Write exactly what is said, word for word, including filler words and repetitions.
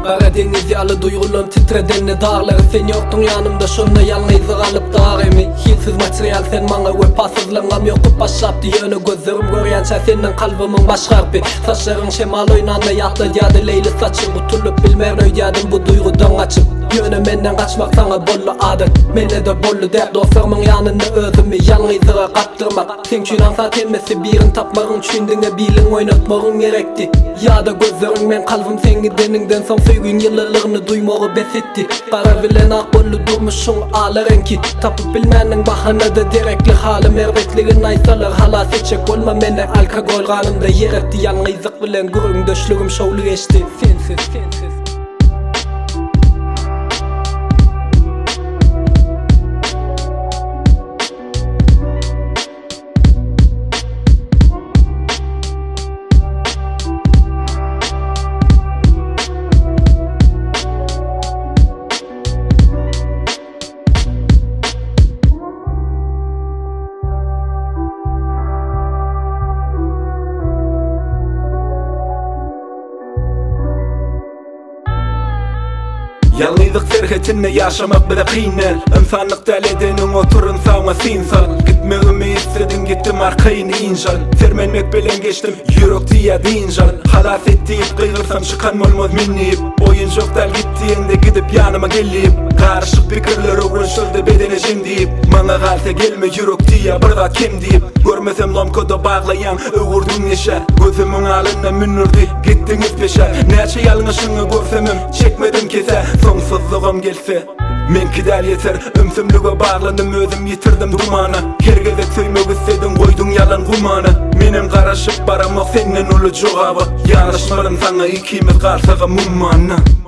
Kara deniz yalı duygularım titredenli dağları. Sen yoktun yanımda şonda yalnızı kalıp dağımı. Hilsiz materyal sen bana ve pasızlığım yokup başlaptı. Yönü gözlerim görüyança senin kalbimin başkarpı. Saçların şemal oynanla yatlı diyadı leyli saçı. Kutulup bilmer öydiyadın bu duygudan açıp. Yönü menden kaçmak sana bollu adet. Mene de bollu dert dostlarımın yanında özümü yalnızlığa kaptırmak. Sen için ansat etmesi birin tapmağın çündüğüne bilin oynatmağın gerekti. Ya da gözlerin men kalbim seni deninden son söygün yıllarını duymağı besetti. Para bilen ak bollu durmuşsun ağların ki. Tapıp bilmenin bahanada direkli halim erbetliğin aysalar hala seçecek olma mene alkagol kanımda yer etti. Yalnızlık bilen gürün döşlüğüm şovlu geçti. Sensiz, sensiz. Yalnızlık serhetinde yaşamak bile kıynel. İnsanlık deledenin oturun sağma sinsan. Gitmeğimi istedin gittim arkayını incan. Termenmek bilen geçtim yürek diye dincan. Halas ettiyip kıyırsam çıkan olmaz minniyip. Oyun çoktal gittiğinde gidip yanıma gelip. Karışık fikirleri uğraşıldı bedene jimdiyip. Bana kalsa gelme yürek diye burada kim deyip. Görmesem lomkoda bağlayan uğurdun yaşa. Gözümün alına münürdü gittiniz peşe. Neçe yalnışını görsemim çekmedim kese. Sonsuzluğum gelse men kidal yeter. Ömsümlüge bağlandım özüm yitirdim dumana. Kergezek söymek istedim koydun yalan kumana. Menem karışıp baramak senden ulu cevabı. Yanlışlarım sana ikimiz kalsağa mummana.